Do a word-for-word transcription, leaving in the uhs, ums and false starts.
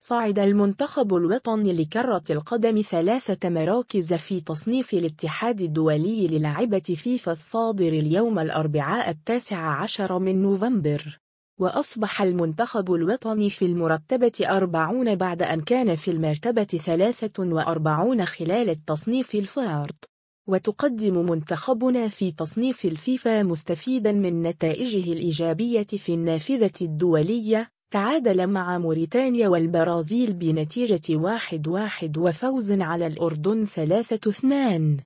صعد المنتخب الوطني لكرة القدم ثلاثة مراكز في تصنيف الاتحاد الدولي للعبة فيفا الصادر اليوم الأربعاء التاسع عشر من نوفمبر، وأصبح المنتخب الوطني في المرتبة أربعون بعد أن كان في المرتبة ثلاثة وأربعين خلال التصنيف الفارض. وتقدم منتخبنا في تصنيف الفيفا مستفيدا من نتائجه الإيجابية في النافذة الدولية، تعادل مع موريتانيا والبرازيل بنتيجة واحد واحد وفوز على الأردن ثلاثة اثنين.